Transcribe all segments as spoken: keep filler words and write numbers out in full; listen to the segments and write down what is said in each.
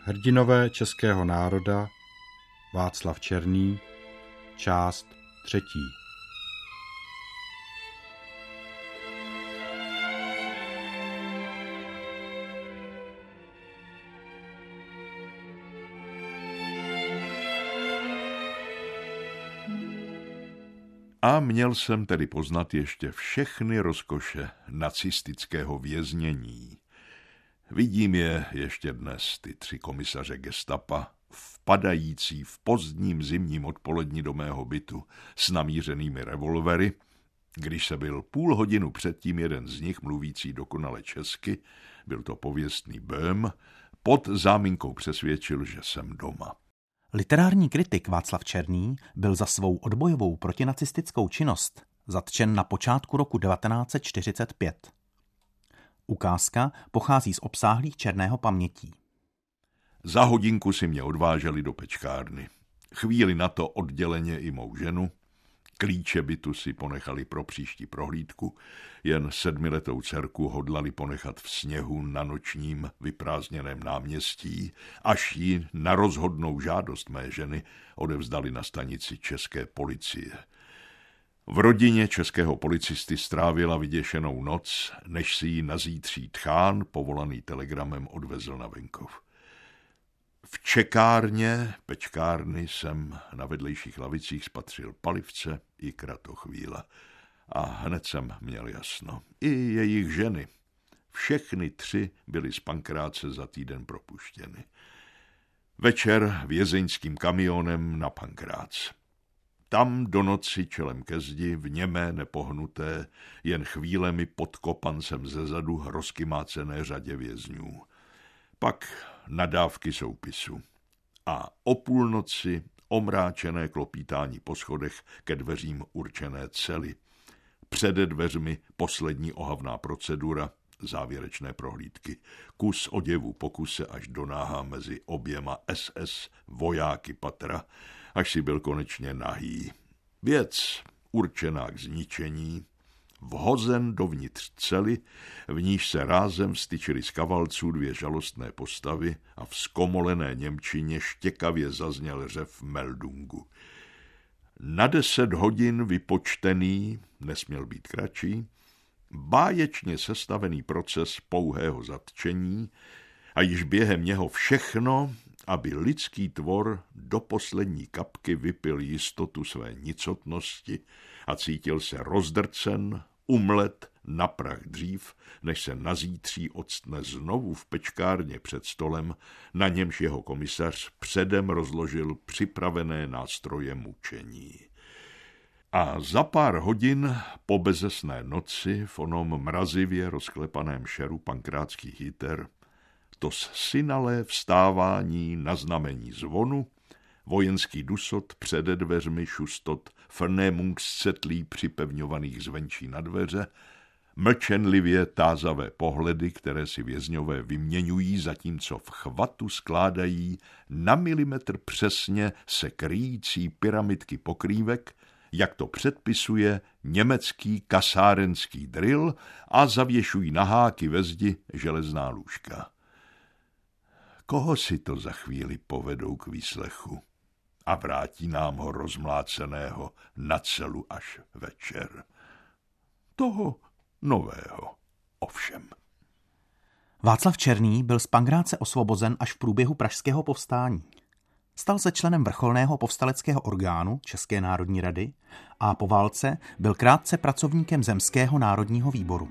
Hrdinové českého národa Václav Černý, část třetí. A měl jsem tedy poznat ještě všechny rozkoše nacistického věznění. Vidím je ještě dnes, ty tři komisaře gestapa, vpadající v pozdním zimním odpoledni do mého bytu s namířenými revolvery, když se byl půl hodinu předtím jeden z nich, mluvící dokonale česky, byl to pověstný Böhm, pod záminkou přesvědčil, že jsem doma. Literární kritik Václav Černý byl za svou odbojovou protinacistickou činnost zatčen na počátku roku devatenáct set čtyřicet pět. Ukázka pochází z obsáhlých Černého pamětí. Za hodinku si mě odváželi do pečkárny. Chvíli na to odděleně i mou ženu. Klíče bytu si ponechali pro příští prohlídku. Jen sedmiletou dcerku hodlali ponechat v sněhu na nočním vyprázdněném náměstí, až ji na rozhodnou žádost mé ženy odevzdali na stanici české policie. V rodině českého policisty strávila vyděšenou noc, než si ji na zítří tchán, povolaný telegramem, odvezl na venkov. V čekárně pečkárny jsem na vedlejších lavicích spatřil palivce i kratochvíla. A hned jsem měl jasno. I jejich ženy. Všechny tři byly z Pankráce za týden propuštěny. Večer vězeňským kamionem na Pankrác. Tam do noci čelem ke zdi, v němé nepohnuté, jen chvílemi pod kopancem zezadu rozkymácené řadě vězňů. Pak nadávky soupisu. A o půlnoci omráčené klopítání po schodech ke dveřím určené cely. Přede dveřmi poslední ohavná procedura, závěrečné prohlídky. Kus oděvu po kuse až do náha mezi oběma es es vojáky patra, až si byl konečně nahý. Věc určená k zničení, vhozen dovnitř cely, v níž se rázem vstyčily z kavalců dvě žalostné postavy a v zkomolené němčině štěkavě zazněl řev meldungu. Na deset hodin vypočtený, nesměl být kratší, báječně sestavený proces pouhého zatčení a již během něho všechno, aby lidský tvor do poslední kapky vypil jistotu své nicotnosti a cítil se rozdrcen, umlet na prach dřív, než se nazítří octne znovu v pečkárně před stolem, na němž jeho komisař předem rozložil připravené nástroje mučení. A za pár hodin po bezesné noci v onom mrazivě rozklepaném šeru pankrátských jiter to synalé vstávání na znamení zvonu, vojenský dusot přede dveřmi šustot vernehmungszettlí připevňovaných zvenčí na dveře, mlčenlivě tázavé pohledy, které si vězňové vyměňují, zatímco v chvatu skládají na milimetr přesně se kryjící pyramidky pokrývek, jak to předpisuje německý kasárenský drill, a zavěšují na háky ve zdi železná lůžka. Koho si to za chvíli povedou k výslechu a vrátí nám ho rozmláceného na celu až večer? Toho nového, ovšem. Václav Černý byl z Pankráce osvobozen až v průběhu pražského povstání. Stal se členem vrcholného povstaleckého orgánu České národní rady a po válce byl krátce pracovníkem Zemského národního výboru.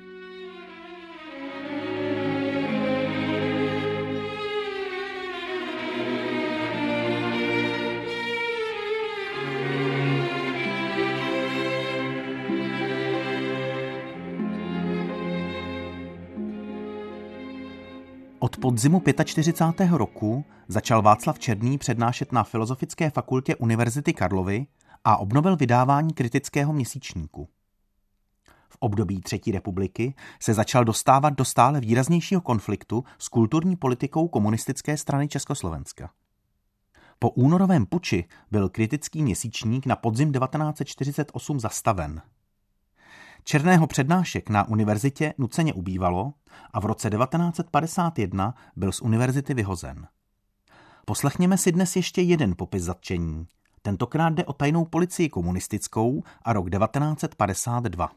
Od podzimu čtyřicátého pátého roku začal Václav Černý přednášet na Filozofické fakultě Univerzity Karlovy a obnovil vydávání kritického měsíčníku. V období Třetí republiky se začal dostávat do stále výraznějšího konfliktu s kulturní politikou Komunistické strany Československa. Po únorovém puči byl kritický měsíčník na podzim devatenáct set čtyřicet osm zastaven. Černého přednášek na univerzitě nuceně ubývalo a v roce devatenáct set padesát jedna byl z univerzity vyhozen. Poslechněme si dnes ještě jeden popis zatčení. Tentokrát jde o tajnou policii komunistickou a rok devatenáct set padesát dva.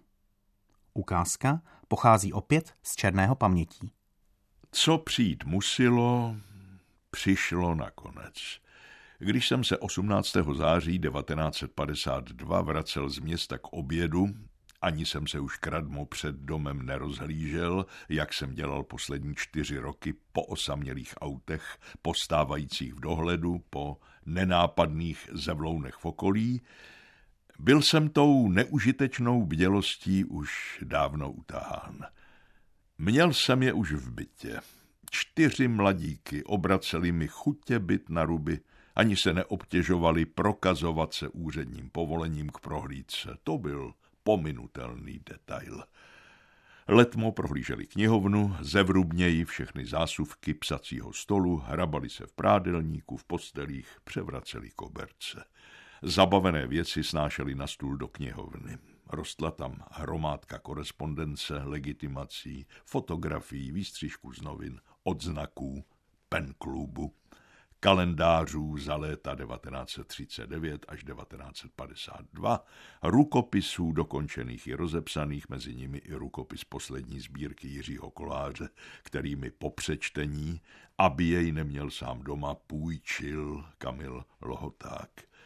Ukázka pochází opět z černého pamětí. Co přijít muselo, přišlo nakonec. Když jsem se osmnáctého září devatenáct set padesát dva vracel z města k obědu, ani jsem se už kradmo před domem nerozhlížel, jak jsem dělal poslední čtyři roky po osamělých autech, postávajících v dohledu, po nenápadných zevlounech v okolí, byl jsem tou neužitečnou bdělostí už dávno utahán. Měl jsem je už v bytě. Čtyři mladíky obraceli mi chutě byt na ruby, ani se neobtěžovali prokazovat se úředním povolením k prohlídce. To byl pominutelný detail. Letmo prohlíželi knihovnu, zevrubněji všechny zásuvky psacího stolu, hrabali se v prádelníku, v postelích, převraceli koberce. Zabavené věci snášeli na stůl do knihovny. Rostla tam hromádka korespondence, legitimací, fotografií, výstřižků z novin, odznaků, penklubu, kalendářů za léta devatenáct set třicet devět až devatenáct set padesát dva, rukopisů dokončených i rozepsaných, mezi nimi i rukopis poslední sbírky Jiřího Koláře, který mi po přečtení, aby jej neměl sám doma, půjčil Kamil Lohoták.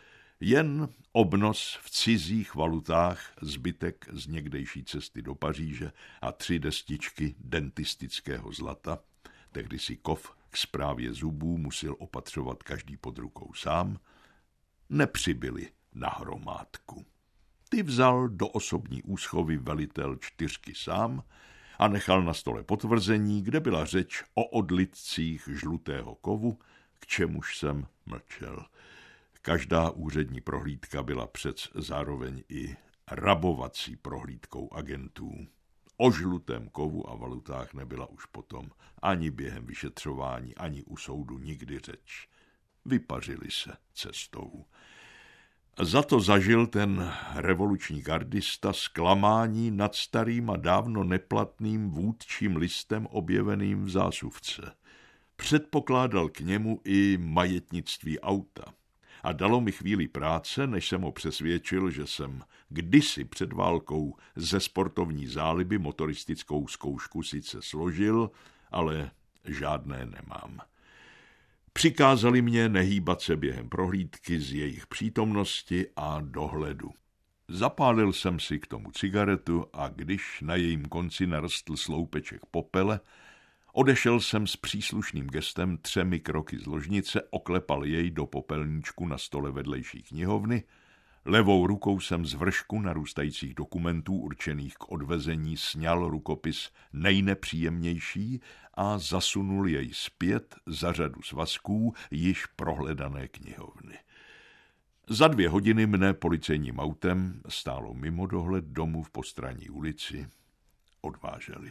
Jen obnos v cizích valutách, zbytek z někdejší cesty do Paříže a tři destičky dentistického zlata. Tehdy si kov k správě zubů musel opatřovat každý pod rukou sám, nepřibyli na hromádku. Ty vzal do osobní úschovy velitel čtyřky sám a nechal na stole potvrzení, kde byla řeč o odlitcích žlutého kovu, k čemuž jsem mlčel. Každá úřední prohlídka byla přec zároveň i rabovací prohlídkou agentů. O žlutém kovu a valutách nebyla už potom ani během vyšetřování, ani u soudu nikdy řeč. Vypařili se cestou. Za to zažil ten revoluční gardista zklamání nad starým a dávno neplatným vůdčím listem objeveným v zásuvce. Předpokládal k němu i majetnictví auta. A dalo mi chvíli práce, než jsem ho přesvědčil, že jsem kdysi před válkou ze sportovní záliby motoristickou zkoušku sice složil, ale žádné nemám. Přikázali mě nehýbat se během prohlídky z jejich přítomnosti a dohledu. Zapálil jsem si k tomu cigaretu a když na jejím konci narostl sloupeček popele, odešel jsem s příslušným gestem třemi kroky z ložnice, oklepal jej do popelníčku na stole vedlejší knihovny, levou rukou jsem z vršku narůstajících dokumentů určených k odvezení sňal rukopis nejnepříjemnější a zasunul jej zpět za řadu svazků již prohledané knihovny. Za dvě hodiny mne policejním autem stálo mimo dohled domu v Postranní ulici. Odváželi.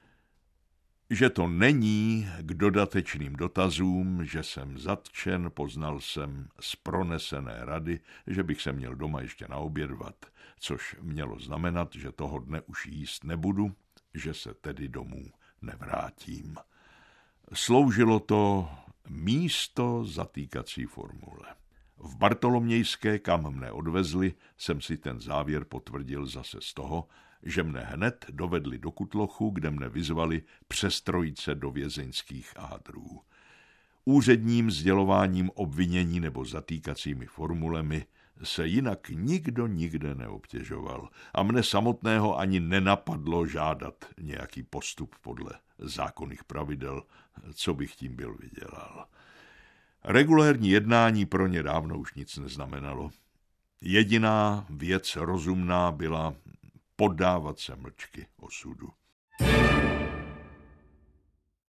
Že to není k dodatečným dotazům, že jsem zatčen, poznal jsem z pronesené rady, že bych se měl doma ještě naobědvat, což mělo znamenat, že toho dne už jíst nebudu, že se tedy domů nevrátím. Sloužilo to místo zatýkací formule. V Bartolomějské, kam mne odvezli, jsem si ten závěr potvrdil zase z toho, že mne hned dovedli do Kutlochu, kde mne vyzvali přestrojit se do vězeňských hádrů. Úředním sdělováním obvinění nebo zatýkacími formulemi se jinak nikdo nikde neobtěžoval a mne samotného ani nenapadlo žádat nějaký postup podle zákonných pravidel, co bych tím byl vydělal. Regulérní jednání pro ně dávno už nic neznamenalo. Jediná věc rozumná byla podávat se mlčky osudu.